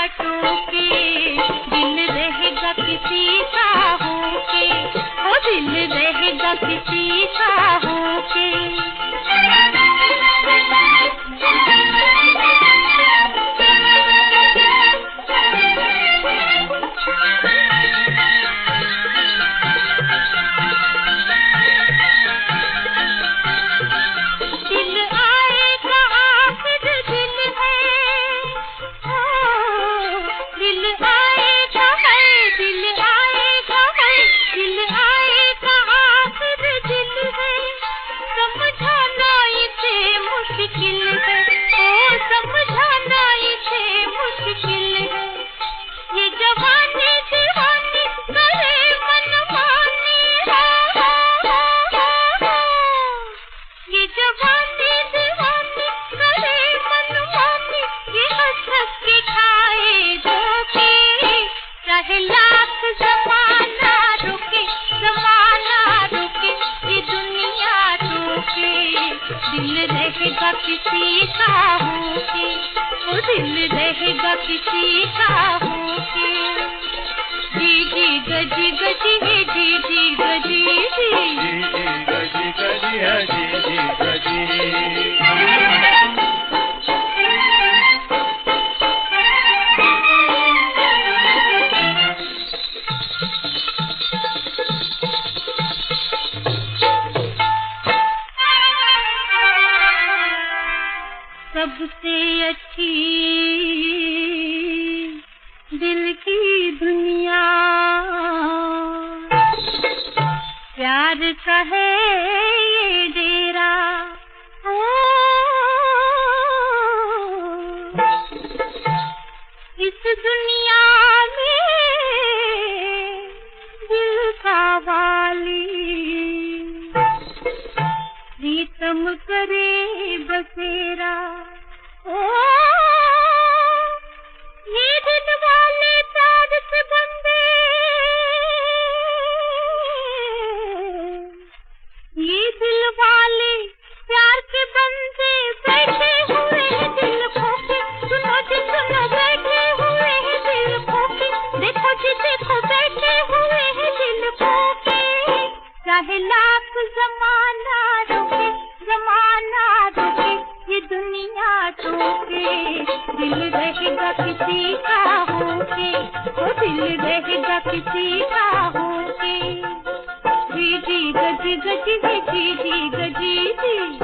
टोके, दिल रहेगा किसी का होके, ओ दिल रहेगा किसी का होके। दिल रहेगा किसी का होके, ओ दिल रहेगा किसी का होके। जी जी गजी गजी है, जी जी गजी जी, जी जी गजी गजी है, जी जी गजी। सबसे अच्छी दिल की दुनिया प्यार का है ये डेरा। ओ इस दुनिया में दिल का वाली प्रीतम करे बसेरा। ओ ये दिल वाले प्यार से बंदे, ये दिल वाले प्यार के बंदे बैठे हुए हैं दिल खोके। सुनो जी सुनो, बैठे हुए हैं दिल खोके। देखो जी देखो, बैठे हुए हैं दिल खोके। चाहे लाख जमाना रोके, जमाना रोके, ये दुनिया टोके, दिल रहेगा किसी का होके, ओ दिल रहेगा किसी का होके। जी जी गजी गजी है, जी जी गजी जी।